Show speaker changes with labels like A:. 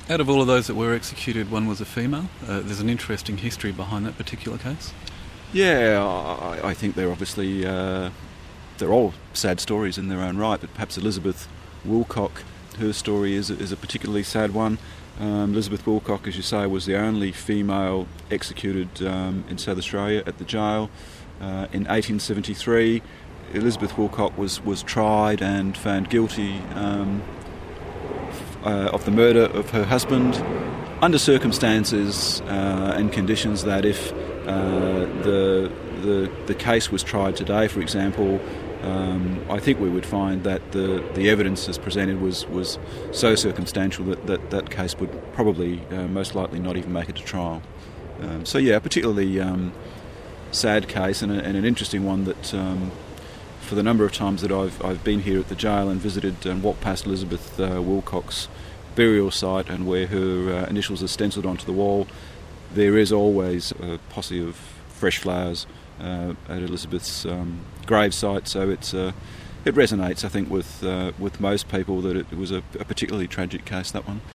A: Out of all of those that were executed, one was a female. There's an interesting history behind that particular case.
B: Yeah, I think they're obviously, they're all sad stories in their own right, but perhaps Elizabeth Woolcock, her story is a particularly sad one. Elizabeth Woolcock, as you say, was the only female executed in South Australia at the jail. In 1873, Elizabeth Woolcock was tried and found guilty of the murder of her husband under circumstances and conditions that if the case was tried today, for example, I think we would find that the evidence as presented was so circumstantial that case would probably most likely not even make it to trial. So yeah, a particularly sad case and an interesting one that for the number of times that I've been here at the jail and visited and walked past Elizabeth Woolcock's burial site and where her initials are stencilled onto the wall, there is always a posse of fresh flowers at Elizabeth's grave site. So it resonates, I think, with most people that it was a particularly tragic case, that one.